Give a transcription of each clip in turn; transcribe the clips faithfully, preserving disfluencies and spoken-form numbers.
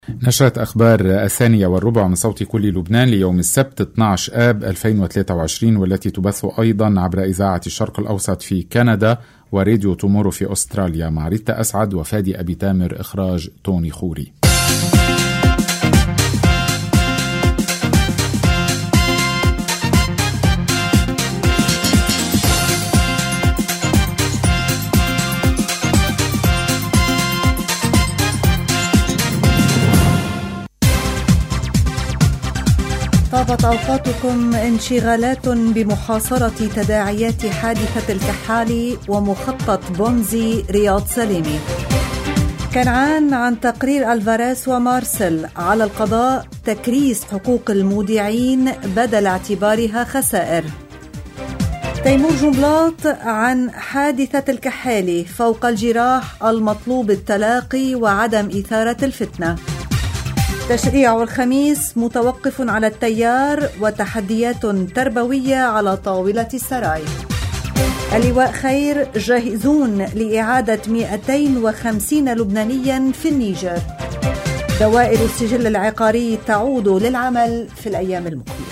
نشرة أخبار الثانية والربع من صوت كل لبنان ليوم السبت اثني عشر آب ألفين وثلاثة وعشرين، والتي تبث أيضا عبر إذاعة الشرق الأوسط في كندا وراديو تومورو في أستراليا، مع ريتا أسعد وفادي أبي تامر، إخراج توني خوري. طابت أوقاتكم انشغالات بمحاصرة تداعيات حادثة الكحالي ومخطط بونزي رياض سليمي. كنعان عن تقرير ألفاريز ومارسل على القضاء تكريس حقوق المودعين بدل اعتبارها خسائر. تيمور جنبلاط عن حادثة الكحالي فوق الجراح المطلوب التلاقي وعدم إثارة الفتنة. تشريع الخميس متوقف على التيار وتحديات تربوية على طاولة السراي. اللواء خير جاهزون لإعادة مئتين وخمسين لبنانيا في النيجر. دوائر السجل العقاري تعود للعمل في الأيام المقبلة.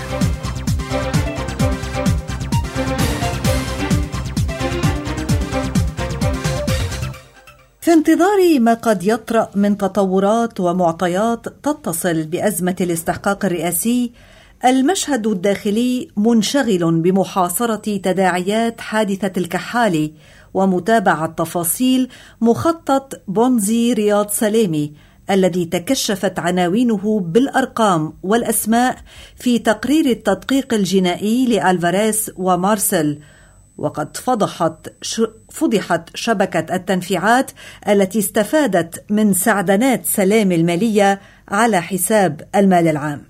في انتظار ما قد يطرأ من تطورات ومعطيات تتصل بأزمة الاستحقاق الرئاسي، المشهد الداخلي منشغل بمحاصرة تداعيات حادثة الكحالي ومتابعة تفاصيل مخطط بونزي رياض سليمي الذي تكشفت عناوينه بالأرقام والأسماء في تقرير التدقيق الجنائي لألفاريز ومارسل. وقد فضحت فضحت شبكة التنفيعات التي استفادت من سعدنات سلام المالية على حساب المال العام.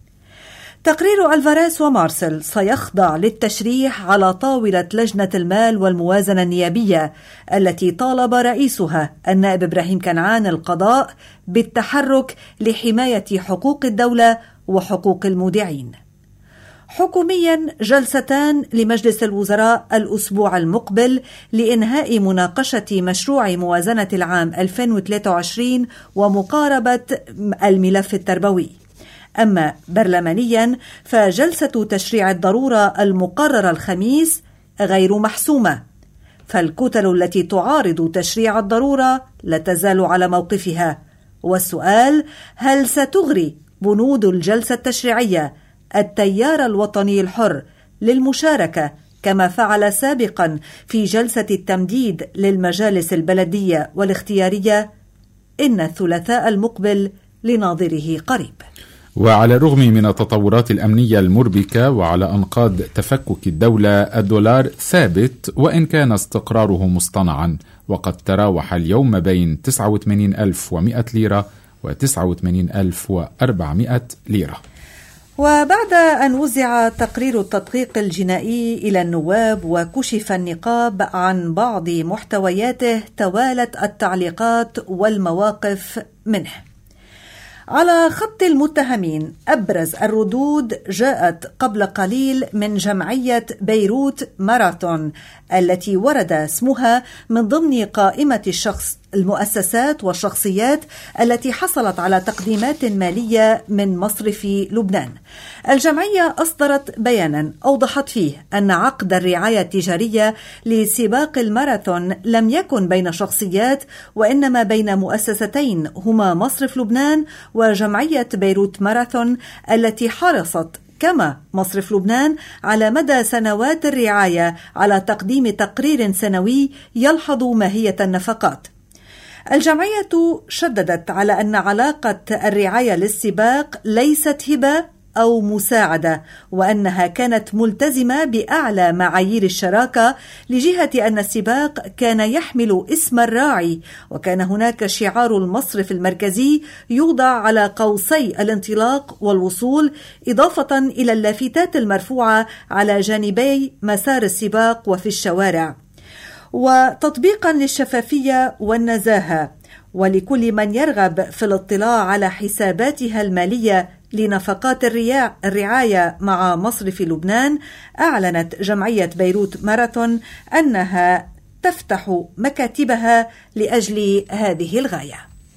تقرير ألفاريز ومارسل سيخضع للتشريح على طاولة لجنة المال والموازنة النيابية التي طالب رئيسها النائب إبراهيم كنعان القضاء بالتحرك لحماية حقوق الدولة وحقوق المودعين. حكوميا جلستان لمجلس الوزراء الأسبوع المقبل لإنهاء مناقشة مشروع موازنة العام ألفين وثلاثة وعشرين ومقاربة الملف التربوي. أما برلمانيا فجلسة تشريع الضرورة المقررة الخميس غير محسومة، فالكتل التي تعارض تشريع الضرورة لا تزال على موقفها. والسؤال: هل ستغري بنود الجلسة التشريعية التيار الوطني الحر للمشاركة كما فعل سابقا في جلسة التمديد للمجالس البلدية والاختيارية؟ إن الثلاثاء المقبل لناظره قريب. وعلى الرغم من التطورات الأمنية المربكة وعلى أنقاض تفكك الدولة، الدولار ثابت وإن كان استقراره مصطنعا، وقد تراوح اليوم بين تسعة وثمانين ألف ومئة ليرة و تسعة وثمانين ألف وأربعمئة ليرة. وبعد أن وزع تقرير التدقيق الجنائي إلى النواب وكشف النقاب عن بعض محتوياته، توالت التعليقات والمواقف منه. على خط المتهمين أبرز الردود جاءت قبل قليل من جمعية بيروت ماراثون التي ورد اسمها من ضمن قائمة الشخص المؤسسات والشخصيات التي حصلت على تقديمات مالية من مصرف لبنان. الجمعية أصدرت بيانا أوضحت فيه أن عقد الرعاية التجارية لسباق الماراثون لم يكن بين شخصيات، وإنما بين مؤسستين هما مصرف لبنان وجمعية بيروت ماراثون التي حرصت كما مصرف لبنان على مدى سنوات الرعاية على تقديم تقرير سنوي يلحظ ماهية النفقات. الجمعية شددت على أن علاقة الرعاية للسباق ليست هبة أو مساعدة، وأنها كانت ملتزمة بأعلى معايير الشراكة لجهة أن السباق كان يحمل اسم الراعي، وكان هناك شعار المصرف المركزي يوضع على قوسي الانطلاق والوصول، إضافة إلى اللافتات المرفوعة على جانبي مسار السباق وفي الشوارع، وتطبيقا للشفافية والنزاهة ولكل من يرغب في الاطلاع على حساباتها المالية لنفقات الرعاية مع مصرف لبنان. أعلنت جمعية بيروت ماراثون أنها تفتح مكاتبها لأجل هذه الغاية.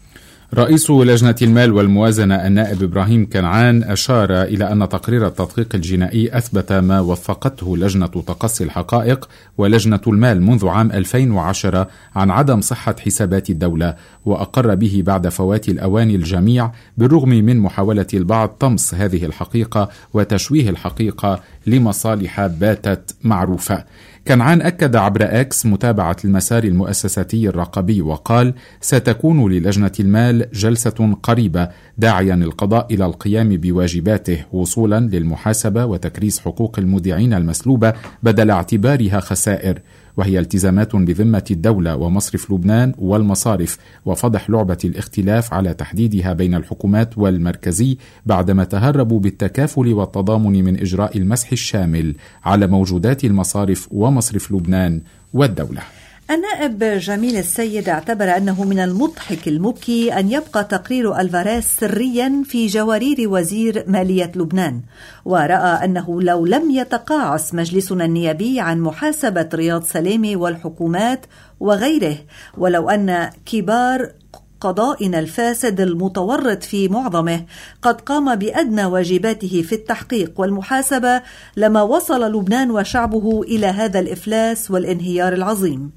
رئيس لجنة المال والموازنة النائب إبراهيم كنعان أشار إلى أن تقرير التدقيق الجنائي أثبت ما وثقته لجنة تقصي الحقائق ولجنة المال منذ عام ألفين وعشرة عن عدم صحة حسابات الدولة، وأقر به بعد فوات الأوان الجميع بالرغم من محاولة البعض طمس هذه الحقيقة وتشويه الحقيقة لمصالح باتت معروفة. كنعان أكد عبر أكس متابعة المسار المؤسساتي الرقابي وقال: ستكون للجنة المال جلسة قريبة داعيا القضاء إلى القيام بواجباته وصولا للمحاسبة وتكريس حقوق المودعين المسلوبة بدل اعتبارها خسائر، وهي التزامات بذمة الدولة ومصرف لبنان والمصارف، وفضح لعبة الاختلاف على تحديدها بين الحكومات والمركزي بعدما تهربوا بالتكافل والتضامن من إجراء المسح الشامل على موجودات المصارف ومصرف لبنان والدولة. النائب جميل السيد اعتبر أنه من المضحك المبكي أن يبقى تقرير ألفاريز سريا في جوارير وزير مالية لبنان، ورأى أنه لو لم يتقاعس مجلسنا النيابي عن محاسبة رياض سلامة والحكومات وغيره، ولو أن كبار قضائنا الفاسد المتورط في معظمه قد قام بأدنى واجباته في التحقيق والمحاسبة، لما وصل لبنان وشعبه إلى هذا الإفلاس والانهيار العظيم.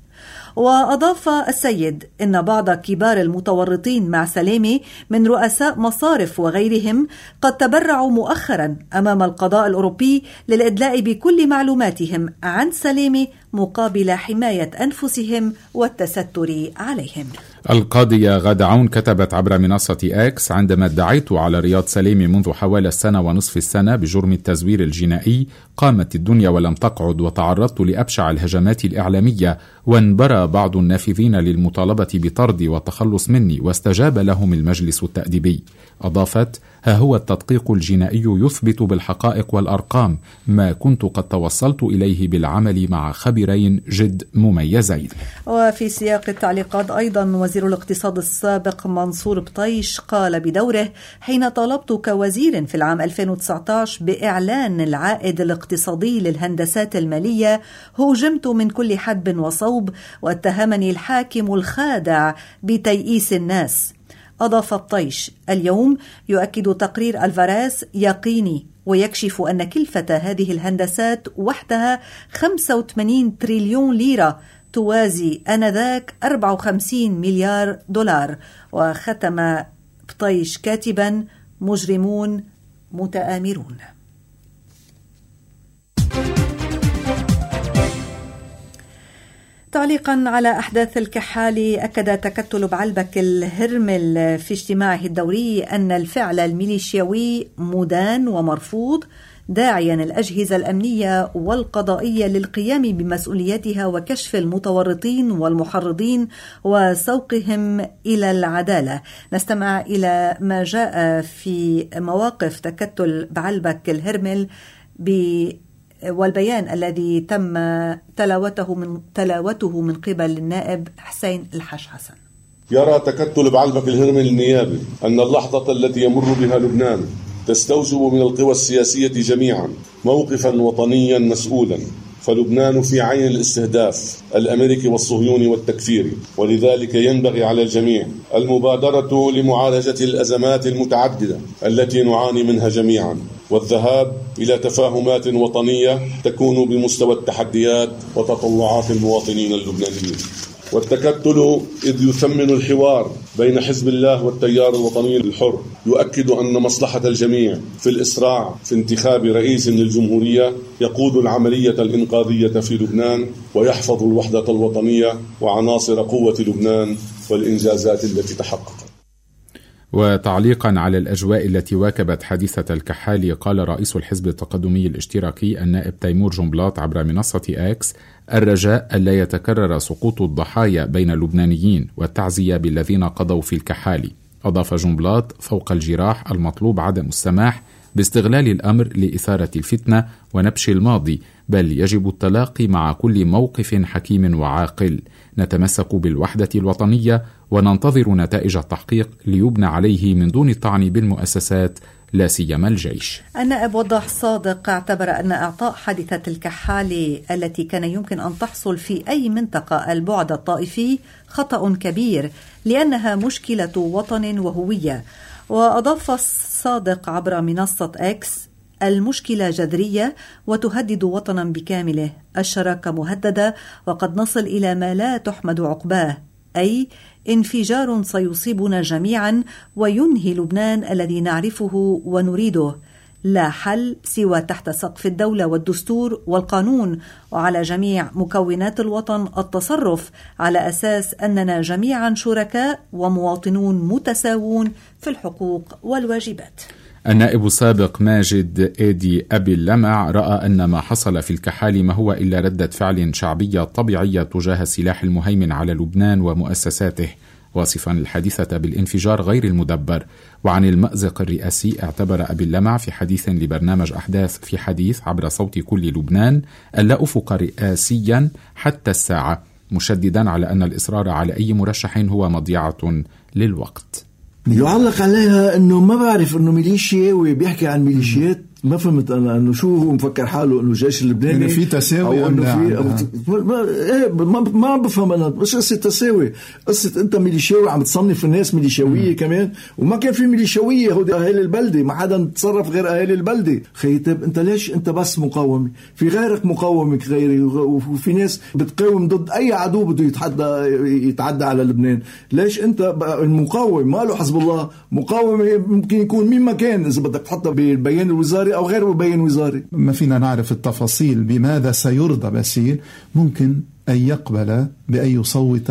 وأضاف السيد إن بعض كبار المتورطين مع سلامة من رؤساء مصارف وغيرهم قد تبرعوا مؤخرا أمام القضاء الأوروبي للإدلاء بكل معلوماتهم عن سلامة مقابل حماية أنفسهم والتستر عليهم. القاضية غادة عون كتبت عبر منصة أكس: عندما ادعيت على رياض سلامة منذ حوالي السنة ونصف السنة بجرم التزوير الجنائي قامت الدنيا ولم تقعد، وتعرضت لأبشع الهجمات الإعلامية، وانبرى بعض النافذين للمطالبة بطردي والتخلص مني، واستجاب لهم المجلس التأديبي. أضافت: ها هو التدقيق الجنائي يثبت بالحقائق والأرقام ما كنت قد توصلت إليه بالعمل مع خبيرين جد مميزين. وفي سياق التعليقات أيضا وزير الاقتصاد السابق منصور بطيش قال بدوره: حين طلبت كوزير في العام ألفين وتسعة عشر بإعلان العائد الاقتصادي للهندسات المالية هوجمت من كل حدب وصوب، واتهمني الحاكم الخادع بتيئيس الناس. أضاف بطيش: اليوم يؤكد تقرير ألفاريز يقيني ويكشف أن كلفة هذه الهندسات وحدها خمسة وثمانين تريليون ليرة، توازي آنذاك أربعة وخمسين مليار دولار. وختم بطيش كاتبا: مجرمون متآمرون. تعليقا على أحداث الكحالي، أكد تكتل بعلبك الهرمل في اجتماعه الدوري أن الفعل الميليشياوي مدان ومرفوض، داعيا الأجهزة الأمنية والقضائية للقيام بمسؤولياتها وكشف المتورطين والمحرضين وسوقهم إلى العدالة. نستمع إلى ما جاء في مواقف تكتل بعلبك الهرمل ب والبيان الذي تم تلاوته من تلاوته من قبل النائب حسين الحاج حسن. يرى تكتل بعلبك الهرمل النيابي أن اللحظة التي يمر بها لبنان تستوجب من القوى السياسية جميعا موقفا وطنيا مسؤولا، فلبنان في عين الاستهداف الأمريكي والصهيوني والتكفيري، ولذلك ينبغي على الجميع المبادرة لمعالجة الأزمات المتعددة التي نعاني منها جميعا، والذهاب إلى تفاهمات وطنية تكون بمستوى التحديات وتطلعات المواطنين اللبنانيين. والتكتل إذ يثمن الحوار بين حزب الله والتيار الوطني الحر يؤكد أن مصلحة الجميع في الإسراع في انتخاب رئيس للجمهورية يقود العملية الإنقاذية في لبنان ويحفظ الوحدة الوطنية وعناصر قوة لبنان والإنجازات التي تحققت. وتعليقا على الأجواء التي واكبت حادثة الكحالي، قال رئيس الحزب التقدمي الاشتراكي النائب تيمور جنبلاط عبر منصة أكس: الرجاء ألا يتكرر سقوط الضحايا بين اللبنانيين والتعزية بالذين قضوا في الكحالي. أضاف جنبلاط: فوق الجراح المطلوب عدم السماح باستغلال الأمر لإثارة الفتنة ونبش الماضي، بل يجب التلاقي مع كل موقف حكيم وعاقل. نتمسك بالوحدة الوطنية وننتظر نتائج التحقيق ليبنى عليه من دون الطعن بالمؤسسات لا سيما الجيش. النائب وضاح صادق اعتبر أن إعطاء حادثة الكحالي التي كان يمكن أن تحصل في أي منطقة البعد الطائفي خطأ كبير لأنها مشكلة وطن وهوية. وأضاف صادق عبر منصة إكس: المشكلة جذرية وتهدد وطنا بكامله، الشراكة مهددة وقد نصل إلى ما لا تحمد عقباه، أي انفجار سيصيبنا جميعا وينهي لبنان الذي نعرفه ونريده. لا حل سوى تحت سقف الدولة والدستور والقانون، وعلى جميع مكونات الوطن التصرف على أساس أننا جميعا شركاء ومواطنون متساوون في الحقوق والواجبات. النائب السابق ماجد إيدي أبي اللمع رأى أن ما حصل في الكحالي ما هو إلا ردة فعل شعبية طبيعية تجاه السلاح المهيمن على لبنان ومؤسساته، واصفا الحادثة بالانفجار غير المدبر. وعن المأزق الرئاسي اعتبر أبي اللمع في حديث لبرنامج أحداث في حديث عبر صوت كل لبنان أن لا أفق رئاسيا حتى الساعة، مشددا على أن الإصرار على أي مرشح هو مضيعة للوقت. يعلق عليها انه ما بعرف انه ميليشيا وبيحكي عن ميليشيات. ما فهمت انا انه شو هو مفكر حاله انه الجيش اللبناني في تساوي او انه في ما ايه ما, ما بفهم انا. مش قصه تساوي، قصه انت ميليشياوي عم تصنف الناس ميليشياويه كمان، وما كان في ميليشياويه. هودي اهالي البلده، ما حدا تصرف غير اهالي البلده. خيتب انت ليش انت بس مقاومه؟ في غيرك مقاومك غيري، وفي ناس بتقاوم ضد اي عدو بده يتحدى يتعدى على لبنان. ليش انت المقاوم؟ ما له حزب الله مقاومه ممكن يكون مين ما كان، اذا بدك تحطها بالبيان الوزاري أو غير مبين وزاري. ما فينا نعرف التفاصيل بماذا سيرضى باسيل. ممكن أن يقبل بأن يصوت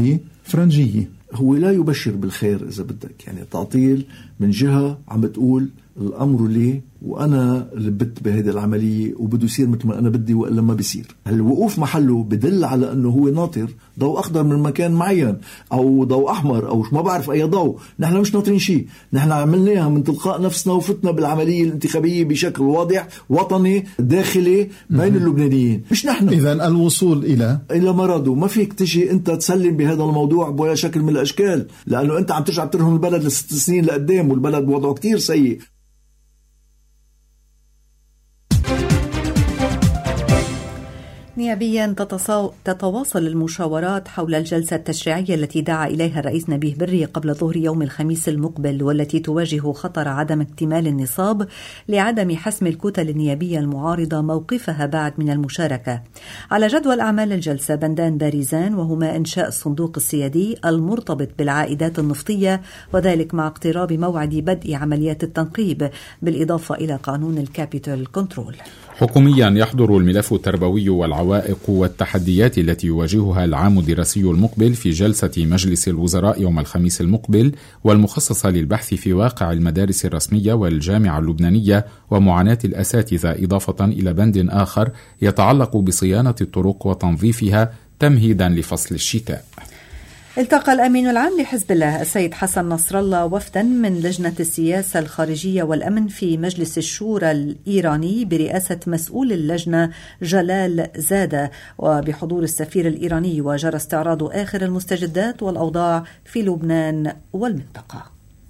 لفرنجية. هو لا يبشر بالخير إذا بدك، يعني تعطيل من جهة عم بتقول الأمر لي وأنا اللي بت بهذه العملية وبده يصير مثل ما أنا بدي وإلا ما بيصير. الوقوف محله بدل على أنه هو ناطر ضوء أخضر من مكان معين أو ضوء أحمر أو ما بعرف أي ضوء. نحن مش ناطرين شيء، نحن عملناها من تلقاء نفسنا وفتنا بالعملية الانتخابية بشكل واضح وطني داخلي بين اللبنانيين، مش نحن. إذن الوصول إلى إلى مرادو. ما فيك تجي أنت تسلم بهذا الموضوع بولا شكل من الأشكال، لأنه أنت عم ترجع ترهم البلد لست سنين لقدام والبلد وضعه كتير سيء. نيابيا تتواصل المشاورات حول الجلسة التشريعية التي دعا إليها الرئيس نبيه بري قبل ظهر يوم الخميس المقبل، والتي تواجه خطر عدم اكتمال النصاب لعدم حسم الكتل النيابية المعارضة موقفها بعد من المشاركة. على جدول أعمال الجلسة بندان بارزان، وهما إنشاء الصندوق السيادي المرتبط بالعائدات النفطية، وذلك مع اقتراب موعد بدء عمليات التنقيب، بالإضافة إلى قانون الكابيتال كنترول. حكوميا يحضر الملف التربوي والعوائق والتحديات التي يواجهها العام الدراسي المقبل في جلسة مجلس الوزراء يوم الخميس المقبل، والمخصصة للبحث في واقع المدارس الرسمية والجامعة اللبنانية ومعاناة الأساتذة، إضافة إلى بند آخر يتعلق بصيانة الطرق وتنظيفها تمهيدا لفصل الشتاء. التقى الأمين العام لحزب الله السيد حسن نصر الله وفدا من لجنة السياسة الخارجية والأمن في مجلس الشورى الإيراني برئاسة مسؤول اللجنة جلال زادة، وبحضور السفير الإيراني، وجرى استعراض آخر المستجدات والأوضاع في لبنان والمنطقة.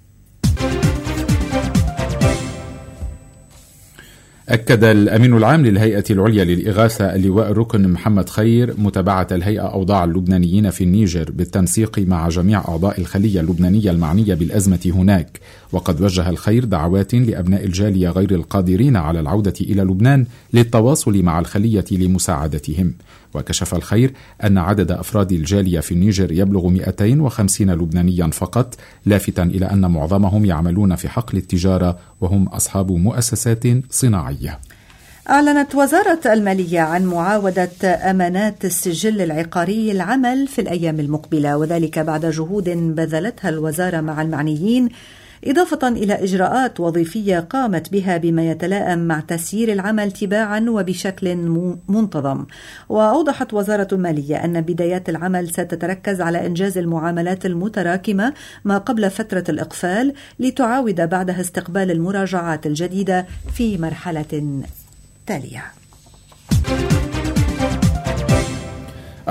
أكد الأمين العام للهيئة العليا للإغاثة اللواء الركن محمد خير متابعة الهيئة أوضاع اللبنانيين في النيجر بالتنسيق مع جميع أعضاء الخلية اللبنانية المعنية بالأزمة هناك، وقد وجه الخير دعوات لأبناء الجالية غير القادرين على العودة إلى لبنان للتواصل مع الخلية لمساعدتهم. وكشف الخير أن عدد أفراد الجالية في النيجر يبلغ مئتين وخمسين لبنانيا فقط، لافتاً إلى أن معظمهم يعملون في حقل التجارة وهم أصحاب مؤسسات صناعية. أعلنت وزارة المالية عن معاودة أمانات السجل العقاري العمل في الأيام المقبلة، وذلك بعد جهود بذلتها الوزارة مع المعنيين، إضافة إلى إجراءات وظيفية قامت بها بما يتلائم مع تسيير العمل تباعا وبشكل منتظم. وأوضحت وزارة المالية أن بدايات العمل ستتركز على إنجاز المعاملات المتراكمة ما قبل فترة الإقفال، لتعاود بعدها استقبال المراجعات الجديدة في مرحلة تالية.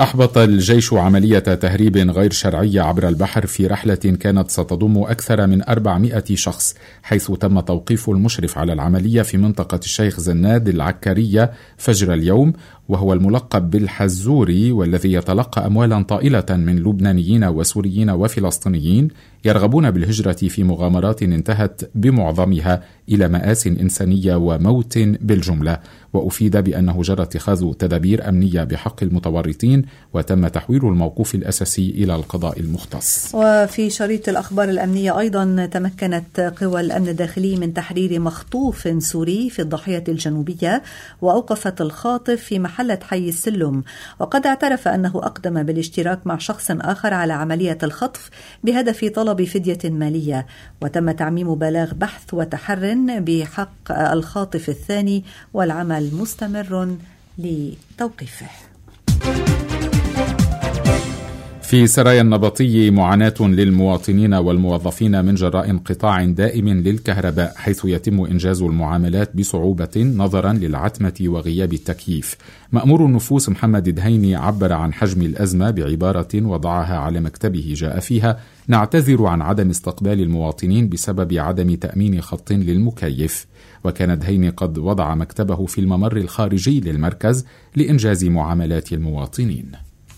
أحبط الجيش عملية تهريب غير شرعية عبر البحر في رحلة كانت ستضم أكثر من أربعمائة شخص، حيث تم توقيف المشرف على العملية في منطقة الشيخ زناد العكارية فجر اليوم، وهو الملقب بالحزوري، والذي يتلقى أموالا طائلة من لبنانيين وسوريين وفلسطينيين يرغبون بالهجرة في مغامرات انتهت بمعظمها إلى مآسٍ إنسانية وموت بالجملة. وأفيد بأنه جرى اتخاذ تدابير أمنية بحق المتورطين، وتم تحويل الموقوف الأساسي إلى القضاء المختص. وفي شريط الأخبار الأمنية أيضا، تمكنت قوى الأمن الداخلي من تحرير مخطوف سوري في الضاحية الجنوبية، وأوقفت الخاطف في محلة حي السلم، وقد اعترف أنه أقدم بالاشتراك مع شخص آخر على عملية الخطف بهدف طلب فدية مالية. وتم تعميم بلاغ بحث وتحر بحق الخاطف الثاني، والعمل مستمر لتوقيفه. في سرايا النبطي معاناة للمواطنين والموظفين من جراء انقطاع دائم للكهرباء، حيث يتم إنجاز المعاملات بصعوبة نظرا للعتمة وغياب التكييف. مأمور النفوس محمد دهيني عبر عن حجم الأزمة بعبارة وضعها على مكتبه، جاء فيها: نعتذر عن عدم استقبال المواطنين بسبب عدم تأمين خط للمكيف. وكان دهيني قد وضع مكتبه في الممر الخارجي للمركز لإنجاز معاملات المواطنين.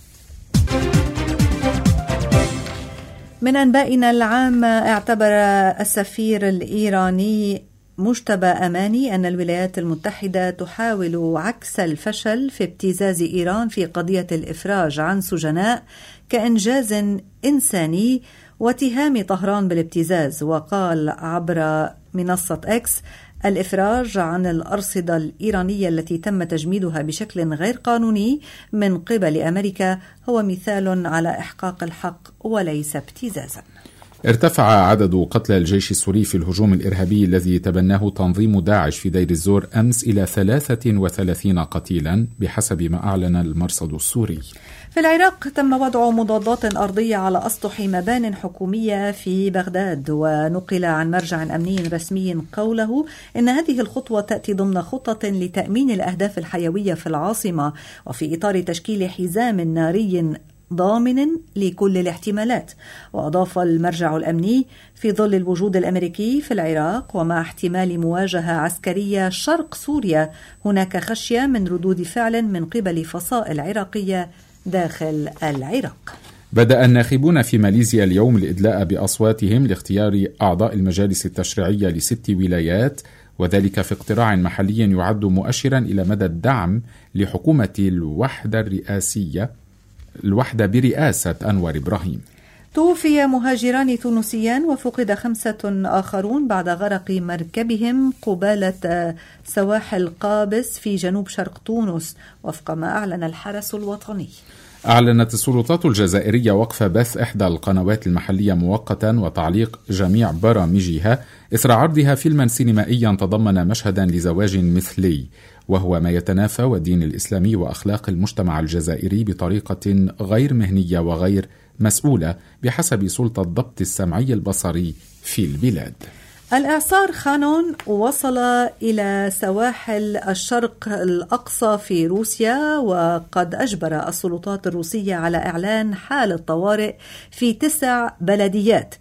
من أنبائنا العام، اعتبر السفير الإيراني مجتبى أماني أن الولايات المتحدة تحاول عكس الفشل في ابتزاز إيران في قضية الإفراج عن سجناء كإنجاز إنساني واتهام طهران بالابتزاز. وقال عبر منصة إكس: الإفراج عن الأرصدة الإيرانية التي تم تجميدها بشكل غير قانوني من قبل أمريكا هو مثال على إحقاق الحق وليس ابتزازا. ارتفع عدد قتلى الجيش السوري في الهجوم الإرهابي الذي تبناه تنظيم داعش في دير الزور أمس إلى ثلاثة وثلاثين قتيلا بحسب ما أعلن المرصد السوري. في العراق تم وضع مضادات أرضية على أسطح مبان حكومية في بغداد، ونقل عن مرجع أمني رسمي قوله إن هذه الخطوة تأتي ضمن خطة لتأمين الأهداف الحيوية في العاصمة، وفي إطار تشكيل حزام ناري ضامن لكل الاحتمالات. وأضاف المرجع الأمني: في ظل الوجود الأمريكي في العراق ومع احتمال مواجهة عسكرية شرق سوريا، هناك خشية من ردود فعل من قبل فصائل عراقية داخل العراق. بدأ الناخبون في ماليزيا اليوم الإدلاء بأصواتهم لاختيار أعضاء المجالس التشريعية لست ولايات، وذلك في اقتراع محلي يعد مؤشرا إلى مدى الدعم لحكومة الوحدة الرئاسية الوحدة برئاسة أنور إبراهيم. توفي مهاجران تونسيان وفقد خمسة آخرون بعد غرق مركبهم قبالة سواحل قابس في جنوب شرق تونس، وفق ما أعلن الحرس الوطني. أعلنت السلطات الجزائرية وقف بث إحدى القنوات المحلية مؤقتا وتعليق جميع برامجها إثر عرضها فيلما سينمائيا تضمن مشهدا لزواج مثلي، وهو ما يتنافى والدين الإسلامي وأخلاق المجتمع الجزائري بطريقة غير مهنية وغير مسؤولة بحسب سلطة الضبط السمعي البصري في البلاد. الإعصار خانون وصل إلى سواحل الشرق الأقصى في روسيا، وقد أجبر السلطات الروسية على إعلان حالة طوارئ في تسع بلديات،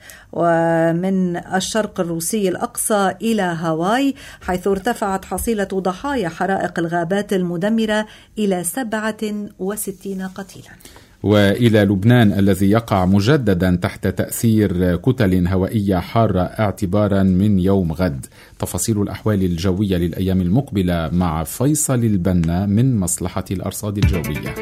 ومن الشرق الروسي الأقصى إلى هاواي، حيث ارتفعت حصيلة ضحايا حرائق الغابات المدمرة إلى سبعة وستين قتيلا. وإلى لبنان الذي يقع مجددا تحت تأثير كتل هوائية حارة اعتبارا من يوم غد. تفاصيل الأحوال الجوية للأيام المقبلة مع فيصل البنا من مصلحة الأرصاد الجوية.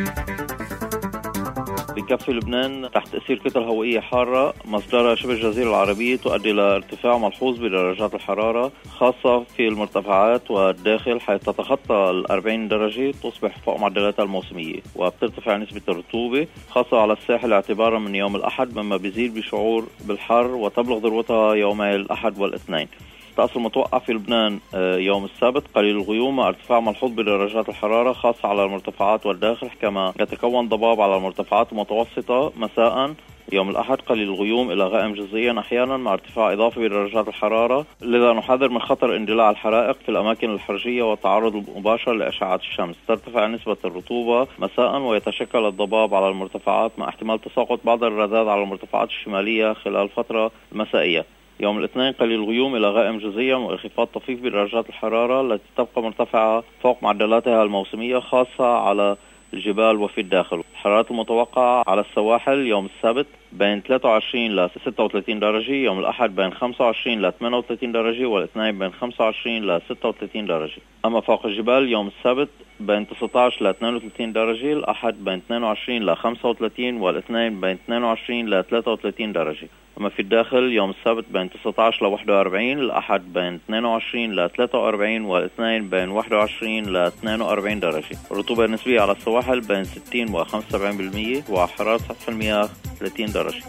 بكفي لبنان تحت تأثير كتل هوائية حارة مصدرها شبه الجزيرة العربية تؤدي إلى ارتفاع ملحوظ بدرجات الحرارة، خاصة في المرتفعات والداخل، حيث تتخطى الأربعين درجة، تصبح فوق معدلاتها الموسمية، وبترتفع نسبة الرطوبة خاصة على الساحل اعتبارا من يوم الأحد، مما بيزيد بشعور بالحر وتبلغ ذروتها يومي الأحد والاثنين. الطقس المتوقع في لبنان يوم السبت قليل الغيوم مع ارتفاع ملحوظ بدرجات الحرارة خاصة على المرتفعات والداخل، كما يتكون ضباب على المرتفعات المتوسطة مساء يوم الأحد قليل الغيوم إلى غائم جزئيا أحيانا مع ارتفاع إضافي بدرجات الحرارة، لذا نحذر من خطر اندلاع الحرائق في الأماكن الحرجية والتعرض المباشر لأشعة الشمس. ترتفع نسبة الرطوبة مساء ويتشكل الضباب على المرتفعات مع احتمال تساقط بعض الرذاذ على المرتفعات الشمالية خلال الفترة المسائية. يوم الاثنين قليل الغيوم إلى غائم جزئيا وانخفاض طفيف بدرجات الحرارة التي تبقى مرتفعة فوق معدلاتها الموسمية خاصة على الجبال وفي الداخل. الحرارات المتوقعة على السواحل يوم السبت بين ثلاثة وعشرين إلى ستة وثلاثين درجة، يوم الأحد بين خمسة وعشرين إلى ثمانية وثلاثين درجة، والاثنين بين خمسة وعشرين إلى ستة وثلاثين درجة. أما فوق الجبال يوم السبت بين تسعة عشر إلى اثنين وثلاثين درجة، الأحد بين اثنين وعشرين إلى خمسة وثلاثين، والاثنين بين اثنين وعشرين إلى ثلاثة وثلاثين درجة. أما في الداخل يوم السبت بين تسعة عشر إلى واحد وأربعين، الأحد بين اثنين وعشرين إلى ثلاثة وأربعين، والاثنين بين واحد وعشرين إلى اثنين وأربعين درجة. الرطوبة النسبية على السواحل بين ستين و خمسة وسبعين بالمئة، وحرارة سطح المياه ثلاثين درجة.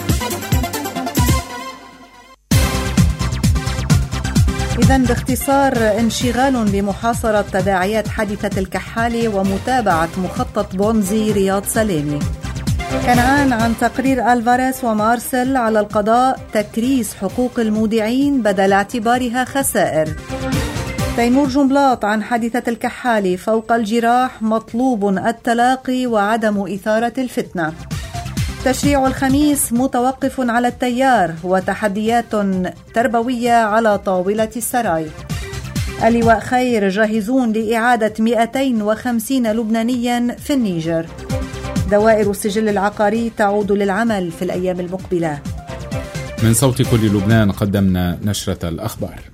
إذن باختصار، انشغال بمحاصرة تداعيات حادثة الكحالة ومتابعة مخطط بونزي رياض سلامي. كنعان عن تقرير ألفاريز ومارسيل على القضاء تكريس حقوق المودعين بدل اعتبارها خسائر. تيمور جنبلاط عن حادثة الكحالة، فوق الجراح مطلوب التلاقي وعدم إثارة الفتنة. تشريع الخميس متوقف على التيار وتحديات تربوية على طاولة السراي. اللواء خير جاهزون لإعادة مئتين وخمسين لبنانيا في النيجر. دوائر السجل العقاري تعود للعمل في الأيام المقبلة. من صوت كل لبنان قدمنا نشرة الأخبار.